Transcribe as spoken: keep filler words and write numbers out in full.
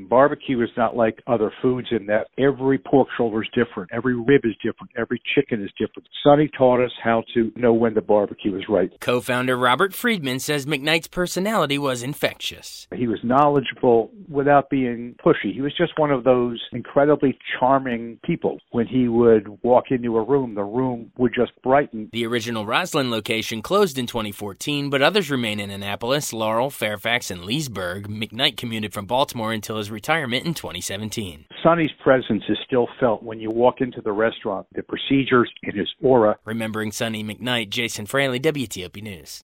Barbecue is not like other foods in that every pork shoulder is different, every rib is different, every chicken is different. Sonny taught us how to know when the barbecue is right. Co-founder Robert Friedman says McKnight's personality was infectious. He was knowledgeable without being pushy. He was just one of those incredibly charming people. When he would walk into a room, the room would just brighten. The original Roslyn location closed in twenty fourteen, but others remain in Annapolis, Laurel, Fairfax, and Leesburg. McKnight commuted from Baltimore until his retirement in twenty seventeen. Sonny's presence is still felt when you walk into the restaurant, the procedures and his aura. Remembering Sonny McKnight, Jason Fraley, W T O P News.